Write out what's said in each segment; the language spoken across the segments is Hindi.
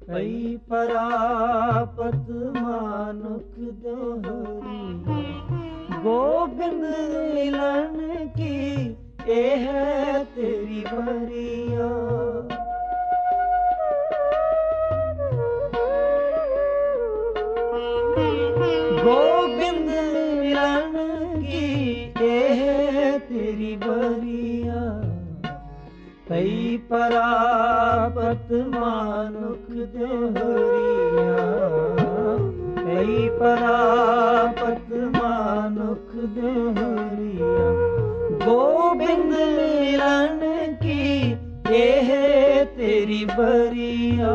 पई परापत मानुख दोहरी, गोबिंद मिलन की ए है तेरी बरिया। गोबिंद मिलन की ए है तेरी बरिया, पई परापत मानुख दोहरिया, पई परापत मानुख दोहरिया, गोबिंद मिलन की ये है तेरी बरिया।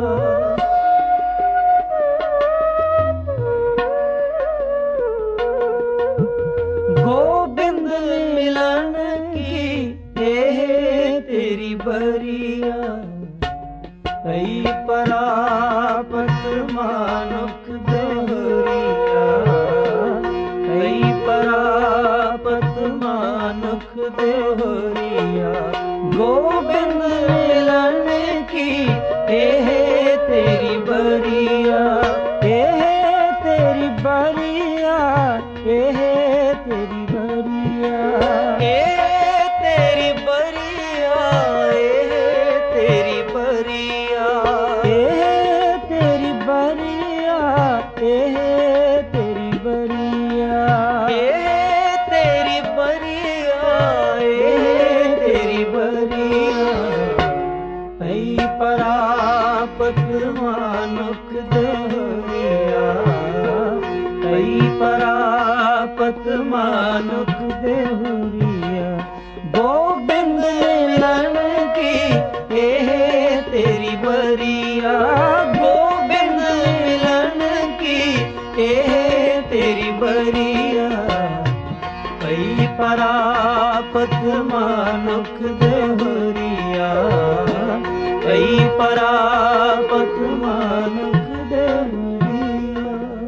गोबिंद मिलन की ये है तेरी बरिया, पई परापत मानुख दोहरिया, पई परापत मानुख दोहरिया, गोबिंद मिलन की ए है तेरी बरिया, ए है तेरी बरिया, ए है तेरी बरिया, ए तेरी बरिया, ए तेरी बरिया, ए तेरी बरिया, ए तेरी बरिया, ए तेरी बरिया, ए तेरी बरिया, पई परापत मानुख दोहरिया, पई परापत मानुख दोहरिया, गोबिंद मिलन की ए है तेरी बरिया, गोबिंद मिलन की ए है तेरी बरिया, पई परापत मानुख दोहरिया, पई परापत मानुख दोहरिया।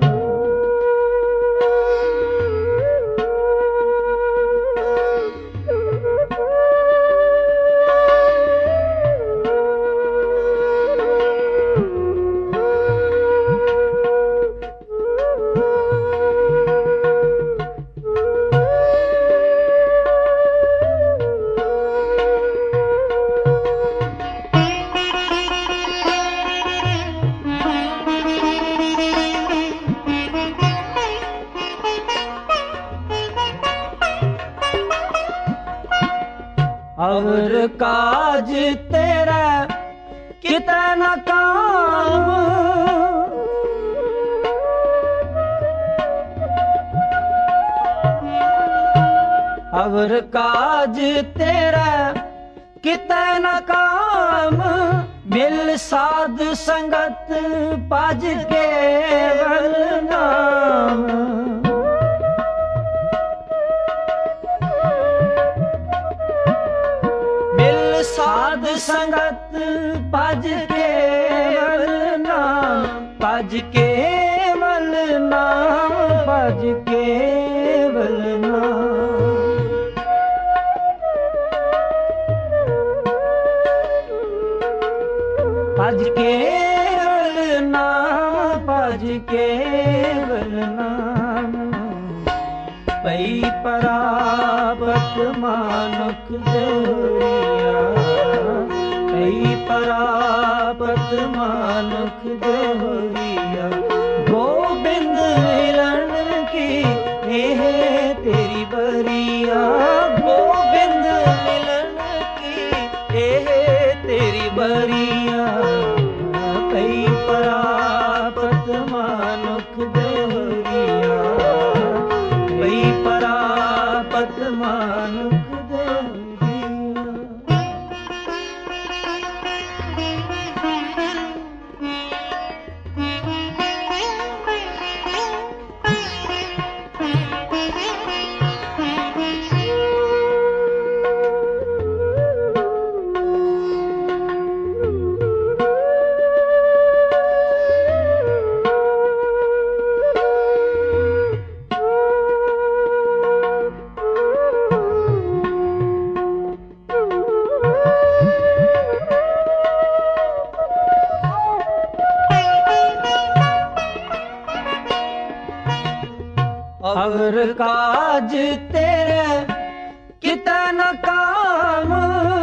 और काज तेरा कितना काम, और काज तेरा कितना काम, मिल साध संगत पाज केवल नाम, साध संगत पज केवल नाम, पज केवल नाम, पज केवल नाम, पज केवल नाम, पज केवल नाम, पई परापत मानुख दोहरिया, पई परापत मानुख दोहरिया, गोबिंद मिलन की ए है तेरी बरिया, गोबिंद मिलन की ए है तेरी बरिया, पई परापत मानुख दोहरिया, पई परापत मानुख दोहरिया। अवर काज तेरे कितना न काम,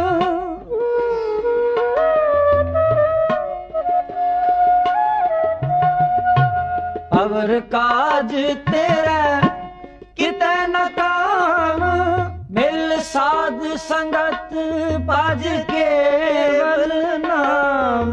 अवर काज तेरा कितना न काम, मिल साध संगत पाज केवल नाम।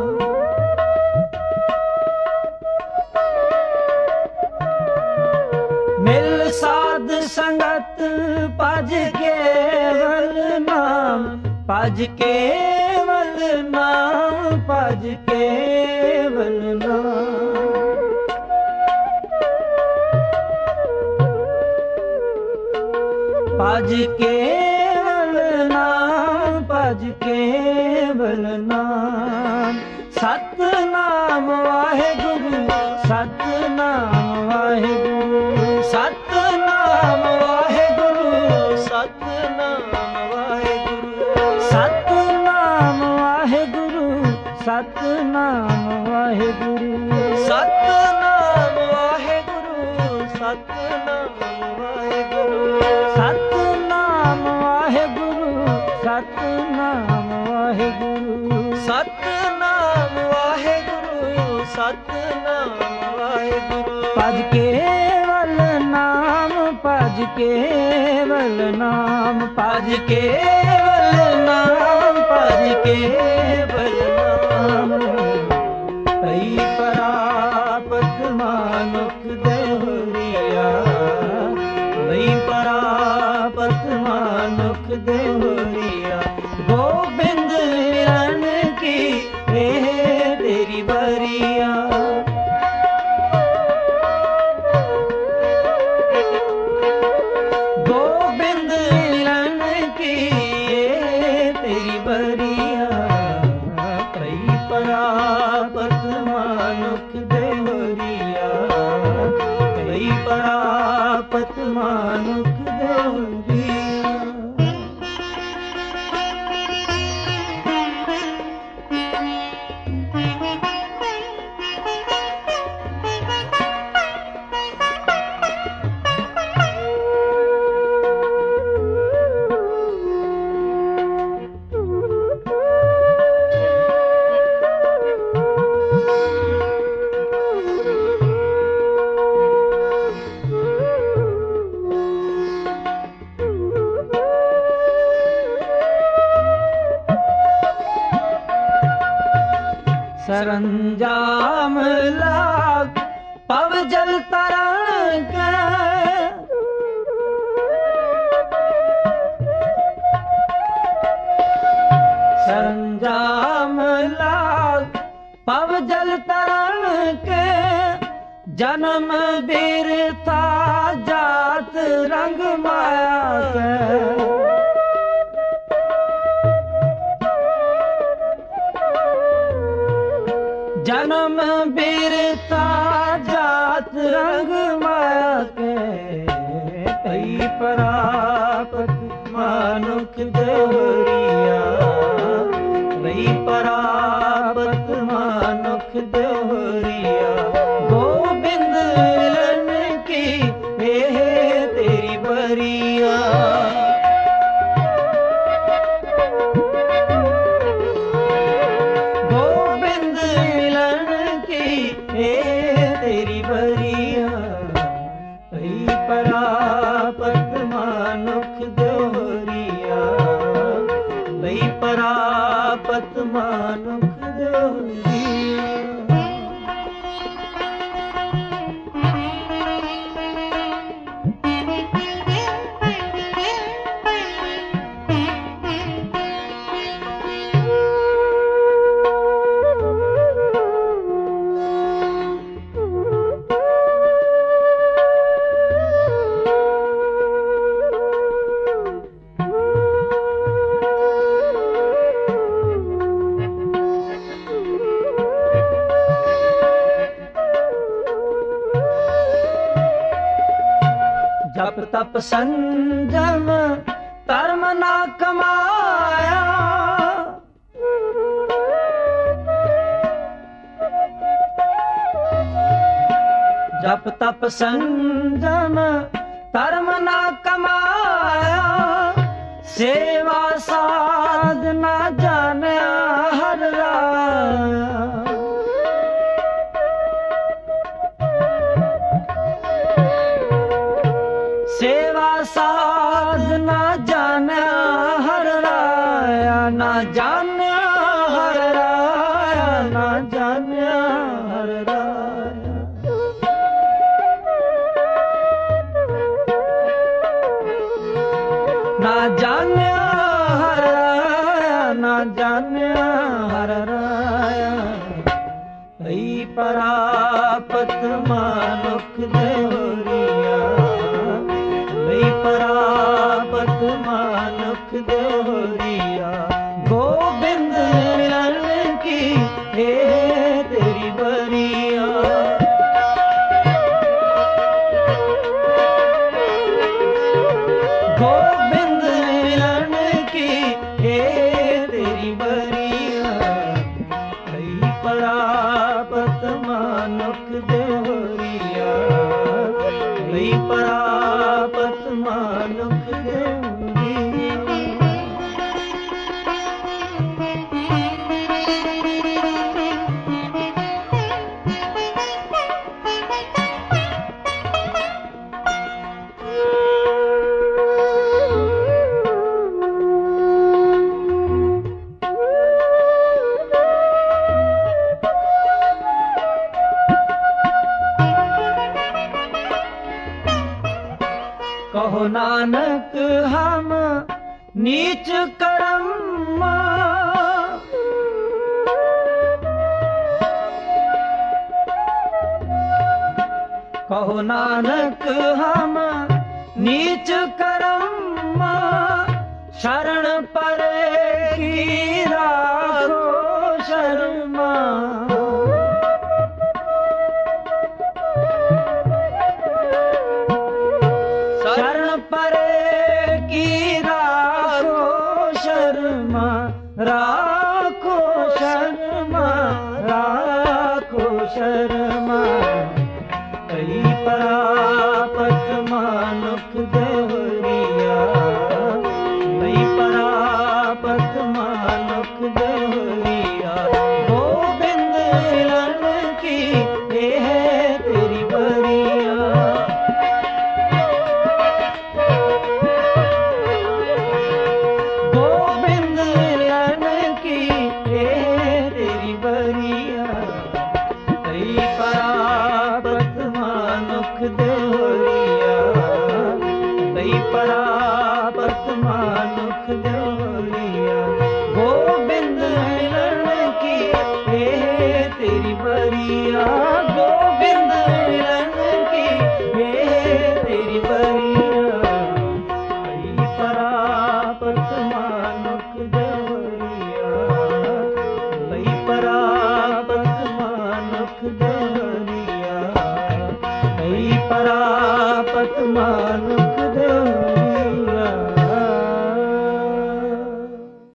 मिल साध संगत पाज केवल नाम, पाज केवल नाम, पाज केवल नाम। पाज केवल नाम, पाज केवल नाम। सतनाम वाहेगुरु, सतनाम वाहेगुरु, सतनाम वाहेगुरु, सतनाम वाहेगुरु, सतनाम वाहेगुरु, सतनाम वाहेगुरु, सतनाम वाहेगुरु, सतनाम वाहेगुरु, सतनाम वाहेगुरु, सतनाम वाहेगुरु, सतनाम वाहेगुरु, सतनाम वाहेगुरु। पद केवल नाम, पद केवल नाम, पद केवल नाम, पद केवल नाम। कई परापत मानुख देवरिया, कई परापत मानुख देवरिया। गोबिंद मिलन की तेरी बरिया, गोबिंद मिलन की तेरी बरिया। कई परापत मानुख देवरिया, कई परापत मानुख देवरिया। सरंजाम लाग पव जल तरण के, सरंजाम लाग पव जल तरण के। जन्म बीरता जात रंग माया के, जन्म बीरता जात रंग माया के। कई परापत मानुख देवरिया, कई परापत मानुख देवरिया। गोबिंद मिलन की तेरी बरिया, तेरी बरिया। कई परापत मानुख देवरिया, कई परापत मानुख देवरिया। जप तप संजम कर्म ना कमाया, तप तप संजम धर्म ना कमाया, सेवा साधना जाने हर राया। सेवा साधना जाने हर राया, ना जाने हर राया, ना जाने हर राया। ना जाने हर राया, ना जाने हर राया। ऐ परापत मानुख देवरिया, परापत मानुख देवरिया। गोविंद मिलन की हे तेरी बरिया। गोविंद मिलन की हे तेरी बरिया। ऐ परापत मानुख देवरिया, ऐ परापत मानुख देवरिया। कहो नानक हम नीच करम, कहो नानक हम नीच करम। शरण परेगी राखो शर्मा। शरण परेगी राखो शर्मा, राखो शर्मा, राखो शर्मा। ऐ परापत मानुख देवरिया, ऐ परापत मानुख देवरिया। गोविंद मिलन की हे तेरी बरिया। गोविंद मिलन की हे तेरी बरिया। ऐ परापत मानुख देवरिया, ऐ परापत मानुख देवरिया। गोविंद मिलन की हे तेरी बरिया। गोविंद मिलन की हे तेरी बरिया। ऐ परापत मानुख देवरिया, ऐ परापत मानुख देवरिया। ऐ परापत मानुख